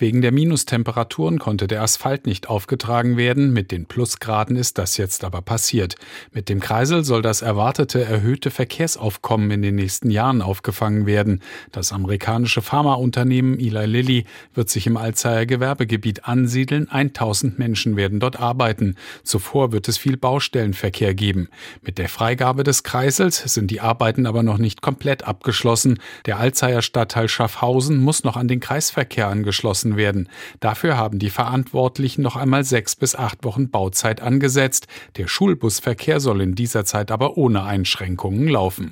Wegen der Minustemperaturen konnte der Asphalt nicht aufgetragen werden. Mit den Plusgraden ist das jetzt aber passiert. Mit dem Kreisel soll das erwartete erhöhte Verkehrsaufkommen in den nächsten Jahren aufgefangen werden. Das amerikanische Pharmaunternehmen Eli Lilly wird sich im Alzeyer Gewerbegebiet ansiedeln. 1000 Menschen werden dort arbeiten. Zuvor wird es viel Baustellenverkehr geben. Mit der Freigabe des Kreisels sind die Arbeiten aber noch nicht komplett abgeschlossen. Der Alzeyer Stadtteil Schaffhausen muss noch an den Kreisverkehr angeschlossen werden. Dafür haben die Verantwortlichen noch einmal 6 bis 8 Wochen Bauzeit angesetzt. Der Schulbusverkehr soll in dieser Zeit aber ohne Einschränkungen laufen.